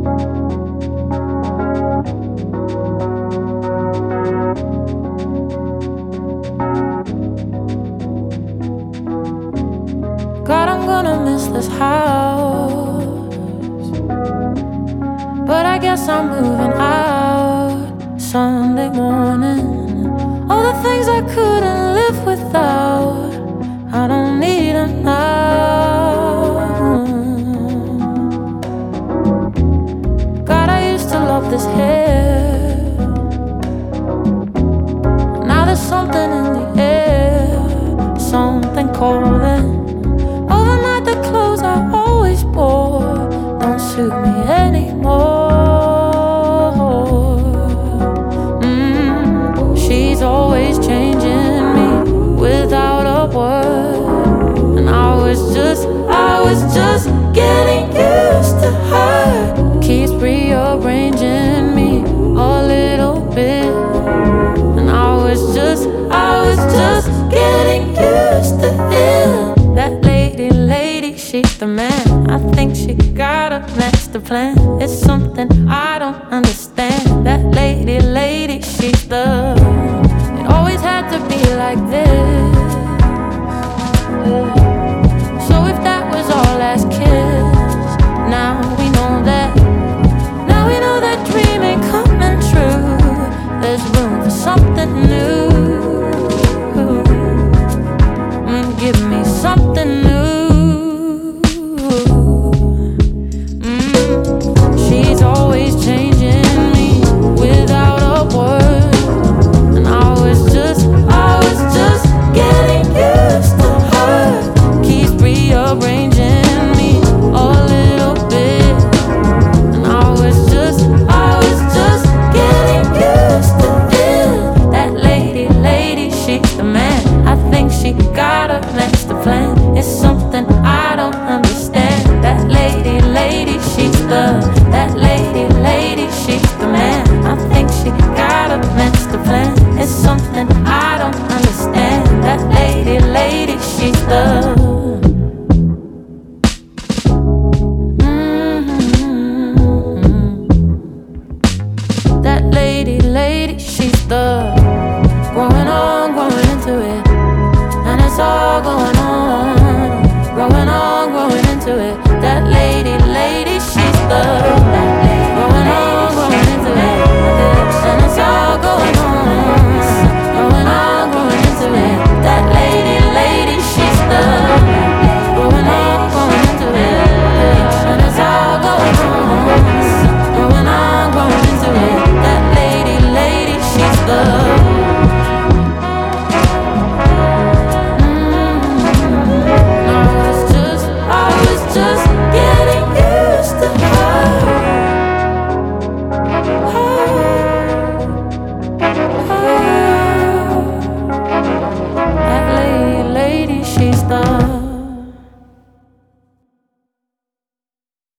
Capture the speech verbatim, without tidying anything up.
God, I'm gonna miss this house, but I guess I'm moving out Sunday morning. All the things I couldn't live without, I don't need them now. God, I used to love this hair. Now there's something in the air, something calling. Overnight the clothes I always wore don't suit me anymore. mm, She's always changing me without a word, and I was just, I was just getting used to her. Keeps rearranging me a little bit, and I was just, I was just getting used to it. That lady, lady, she's the man. I think she got a master plan. It's something I don't understand. That lady, lady, she's the. It always had to be like this.